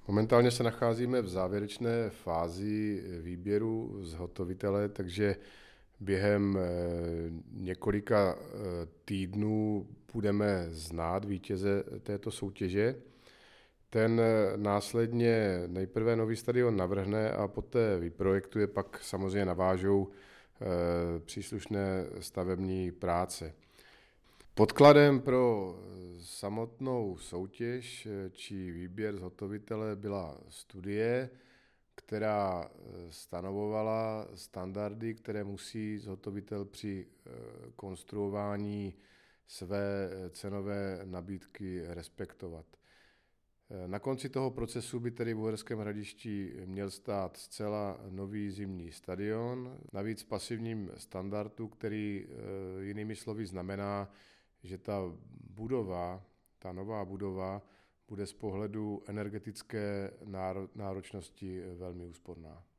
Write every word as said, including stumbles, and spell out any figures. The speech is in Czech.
Momentálně se nacházíme v závěrečné fázi výběru zhotovitele, takže během několika týdnů budeme znát vítěze této soutěže. Ten následně nejprve nový stadion navrhne a poté vyprojektuje, pak samozřejmě navážou příslušné stavební práce. Podkladem pro samotnou soutěž či výběr zhotovitele byla studie, která stanovovala standardy, které musí zhotovitel při konstruování své cenové nabídky respektovat. Na konci toho procesu by tedy v Uherském Hradišti měl stát zcela nový zimní stadion, navíc pasivním standardu, který jinými slovy znamená, že ta budova, ta nová budova, bude z pohledu energetické náročnosti velmi úsporná.